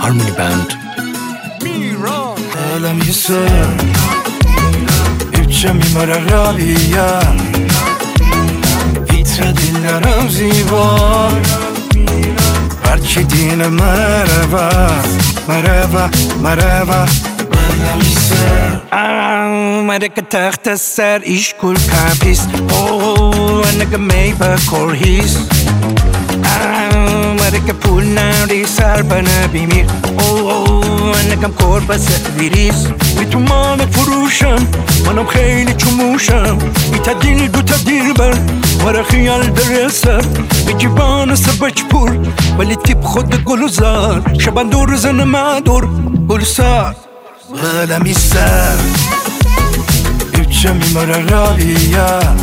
Harmony Band. حالم یه سر هیچه میماره رابیم هیچه دل نرم زیبا هرچی دین مروا حالم یه سر مره که تخت سر ایش کل کپیس انگه میبه کرهیس مره که پول نری سر بنه بیمیر انگم کار بسه ویریز بی تو مال فروشم منم خیلی چموشم بی تدیل دو تدیل بر مره خیال درسه بی جیبان سبچ پور ولی تیپ خود گلوزار شبان دور زن مدور گلسار حالم یه سر هیچه میماره رابیه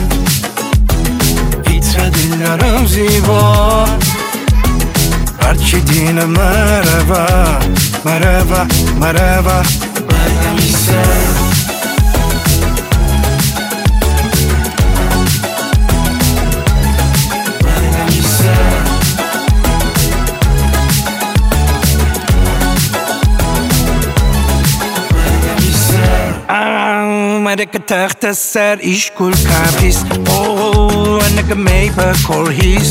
هیچه دل نرم زیبا هرچی دین مروا حالم یه سر مره که تخت سر ایش کل کپیس انگه میبه کرهیس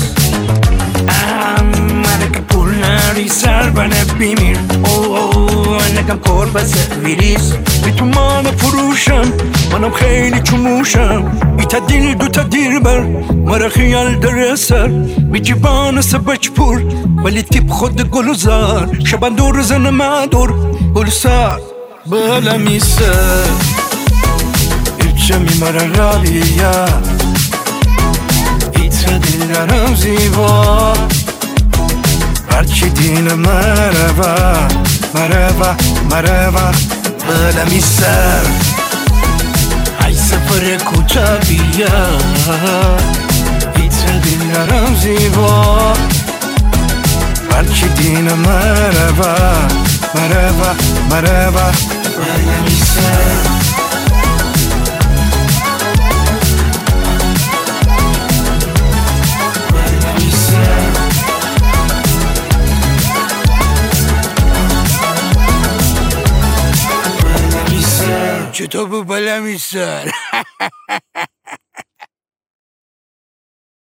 مره که پول نری سر بنه بیمیر انگم کار بسه ویریز بی تو مال فروشم منم خیلی چموشم بی تدیل دو تدیل بر مره خیال درسر بی جیبان سبچ پور ولی تیپ خود گلوزار شبان دور زن مدور گلسار حالم یه سر هیچه میماره رابیه هیچه دل نرم زیبا هرچی دین مروا حالم یه سر ای سفر کوچه بیا هیچه دل نرم زیبا هرچی دین مروا حالم یه سر چطور بود بالم این سر